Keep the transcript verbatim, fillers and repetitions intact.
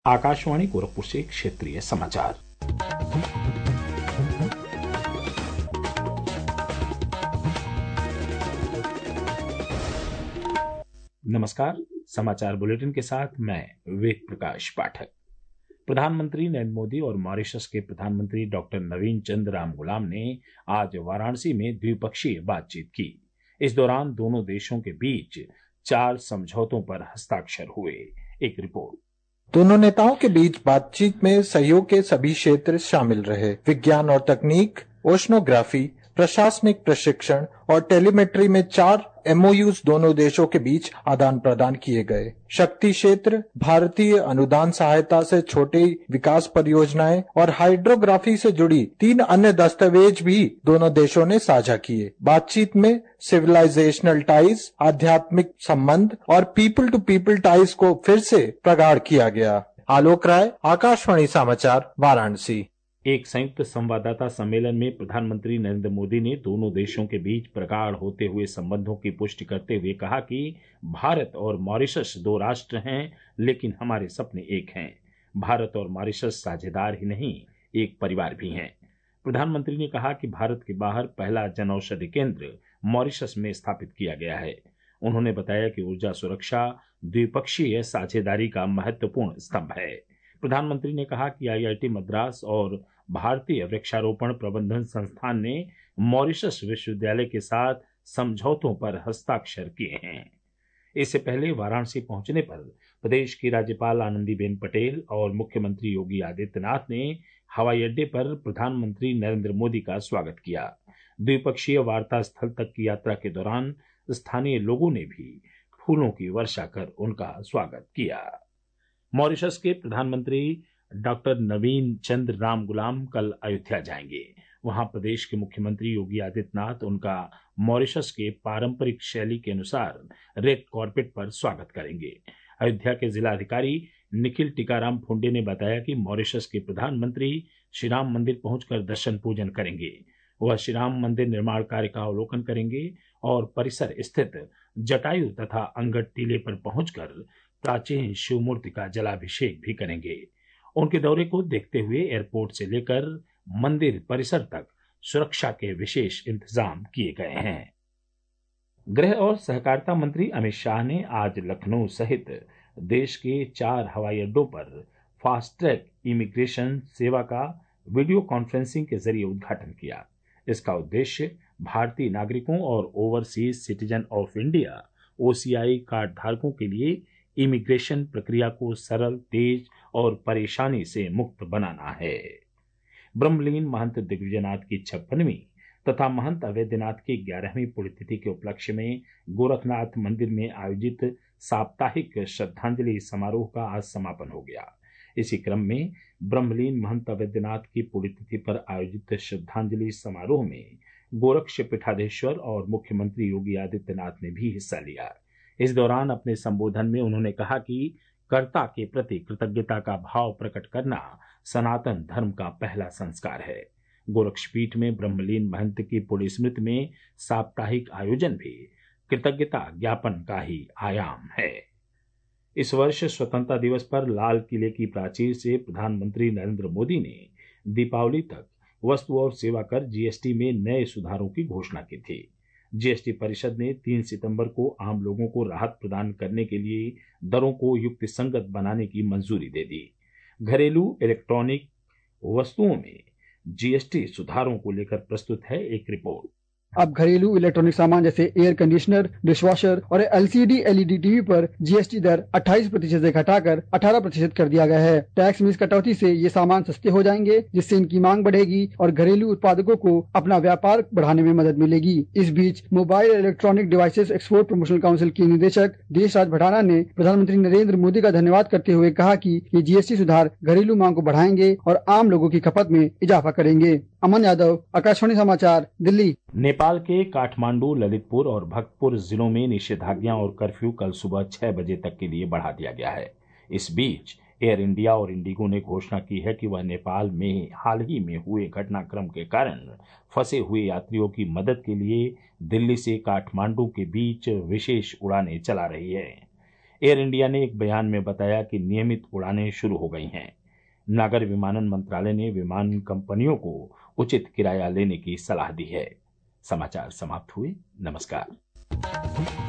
आकाशवाणी गोरखपुर से क्षेत्रीय समाचार। नमस्कार, समाचार बुलेटिन के साथ मैं वेद प्रकाश पाठक। प्रधानमंत्री नरेंद्र मोदी और मॉरिशस के प्रधानमंत्री डॉक्टर नवीन चंद्र रामगुलाम ने आज वाराणसी में द्विपक्षीय बातचीत की। इस दौरान दोनों देशों के बीच चार समझौतों पर हस्ताक्षर हुए। एक रिपोर्ट। दोनों नेताओं के बीच बातचीत में सहयोग के सभी क्षेत्र शामिल रहे। विज्ञान और तकनीक, ओशनोग्राफी, प्रशासनिक प्रशिक्षण और टेलीमेट्री में चार एमओयूज दोनों देशों के बीच आदान प्रदान किए गए। शक्ति क्षेत्र, भारतीय अनुदान सहायता से छोटी विकास परियोजनाएं और हाइड्रोग्राफी से जुड़ी तीन अन्य दस्तावेज भी दोनों देशों ने साझा किए। बातचीत में सिविलाइजेशनल टाइज, आध्यात्मिक संबंध और पीपल टू पीपल टाइज को फिर से प्रगाढ़ किया गया। आलोक राय, आकाशवाणी समाचार, वाराणसी। एक संयुक्त संवाददाता सम्मेलन में प्रधानमंत्री नरेंद्र मोदी ने दोनों देशों के बीच प्रगाढ़ होते हुए संबंधों की पुष्टि करते हुए कहा कि भारत और मॉरिशस दो राष्ट्र हैं, लेकिन हमारे सपने एक हैं। भारत और मॉरिशस साझेदार ही नहीं, एक परिवार भी हैं। प्रधानमंत्री ने कहा कि भारत के बाहर पहला जनऔषधि केंद्र मॉरिशस में स्थापित किया गया है। उन्होंने बताया कि ऊर्जा सुरक्षा द्विपक्षीय साझेदारी का महत्वपूर्ण स्तंभ है। प्रधानमंत्री ने कहा कि आईआईटी मद्रास और भारतीय वृक्षारोपण प्रबंधन संस्थान ने मॉरिशस विश्वविद्यालय के साथ समझौतों पर हस्ताक्षर किए हैं। इससे पहले वाराणसी पहुंचने पर प्रदेश की राज्यपाल आनंदीबेन पटेल और मुख्यमंत्री योगी आदित्यनाथ ने हवाई अड्डे पर प्रधानमंत्री नरेंद्र मोदी का स्वागत किया। द्विपक्षीय वार्ता स्थल तक की यात्रा के दौरान स्थानीय लोगों ने भी फूलों की वर्षा कर उनका स्वागत किया। मॉरिशस के प्रधानमंत्री डॉक्टर नवीन चंद्र रामगुलाम कल अयोध्या जाएंगे। वहां प्रदेश के मुख्यमंत्री योगी आदित्यनाथ उनका मॉरिशस के पारंपरिक शैली के अनुसार रेड कॉर्पेट पर स्वागत करेंगे। अयोध्या के जिलाधिकारी निखिल टीकाराम फुंडे ने बताया कि मॉरिशस के प्रधानमंत्री श्रीराम मंदिर पहुंचकर दर्शन पूजन करेंगे। वह श्रीराम मंदिर निर्माण कार्य का अवलोकन करेंगे और परिसर स्थित जटायु तथा अंगद टीले पर पहुंचकर प्राचीन शिव मूर्ति का जलाभिषेक भी करेंगे। उनके दौरे को देखते हुए एयरपोर्ट से लेकर मंदिर परिसर तक सुरक्षा के विशेष इंतजाम किए गए हैं। गृह और सहकारिता मंत्री अमित शाह ने आज लखनऊ सहित देश के चार हवाई अड्डों पर फास्ट ट्रैक इमिग्रेशन सेवा का वीडियो कॉन्फ्रेंसिंग के जरिए उद्घाटन किया। इसका उद्देश्य भारतीय नागरिकों और overseas citizen of India OCI card धारकों के लिए इमिग्रेशन प्रक्रिया को सरल, तेज और परेशानी से मुक्त बनाना है। ब्रह्मलीन महंत दिग्विजयनाथ की छप्पनवीं तथा महंत अवैधनाथ की ग्यारहवीं पुण्यतिथि के उपलक्ष्य में गोरखनाथ मंदिर में आयोजित साप्ताहिक श्रद्धांजलि समारोह का आज समापन हो गया। इसी क्रम में ब्रह्मलीन महंत अवैधनाथ की पुण्यतिथि पर आयोजित श्रद्धांजलि समारोह में गोरक्ष पीठाधीश्वर और मुख्यमंत्री योगी आदित्यनाथ ने भी हिस्सा लिया। इस दौरान अपने संबोधन में उन्होंने कहा कि कर्ता के प्रति कृतज्ञता का भाव प्रकट करना सनातन धर्म का पहला संस्कार है। गोरक्षपीठ में ब्रह्मलीन महंत की पुण्य स्मृति में साप्ताहिक आयोजन भी कृतज्ञता ज्ञापन का ही आयाम है। इस वर्ष स्वतंत्रता दिवस पर लाल किले की प्राचीर से प्रधानमंत्री नरेंद्र मोदी ने दीपावली तक वस्तु और सेवा कर जीएसटी में नए सुधारों की घोषणा की थी। जीएसटी परिषद ने तीन सितंबर को आम लोगों को राहत प्रदान करने के लिए दरों को युक्तिसंगत बनाने की मंजूरी दे दी। घरेलू इलेक्ट्रॉनिक वस्तुओं में जीएसटी सुधारों को लेकर प्रस्तुत है एक रिपोर्ट। अब घरेलू इलेक्ट्रॉनिक सामान जैसे एयर कंडीशनर, डिशवॉशर और एलसीडी एलईडी टीवी पर जीएसटी दर अट्ठाईस प्रतिशत से घटाकर अठारह प्रतिशत कर दिया गया है। टैक्स में इस कटौती से ये सामान सस्ते हो जाएंगे, जिससे इनकी मांग बढ़ेगी और घरेलू उत्पादकों को अपना व्यापार बढ़ाने में मदद मिलेगी। इस बीच mobile electronic devices export promotion council की निदेशक देशराज भटाना ने प्रधानमंत्री नरेंद्र मोदी का धन्यवाद करते हुए कहा कि ये जीएसटी सुधार घरेलू मांग को बढ़ाएंगे और आम लोगों की खपत में इजाफा करेंगे। अमन यादव, आकाशवाणी समाचार, दिल्ली। नेपाल के काठमांडू, ललितपुर और भक्तपुर जिलों में निषेधाज्ञा और कर्फ्यू कल सुबह छह बजे तक के लिए बढ़ा दिया गया है। इस बीच एयर इंडिया और इंडिगो ने घोषणा की है कि वह नेपाल में हाल ही में हुए घटनाक्रम के कारण फंसे हुए यात्रियों की मदद के लिए दिल्ली से काठमांडू के बीच विशेष उड़ानें चला रही है। एयर इंडिया ने एक बयान में बताया कि नियमित उड़ानें शुरू हो गई हैं। नागर विमानन मंत्रालय ने विमान कंपनियों को उचित किराया लेने की सलाह दी है। समाचार समाप्त हुए। नमस्कार।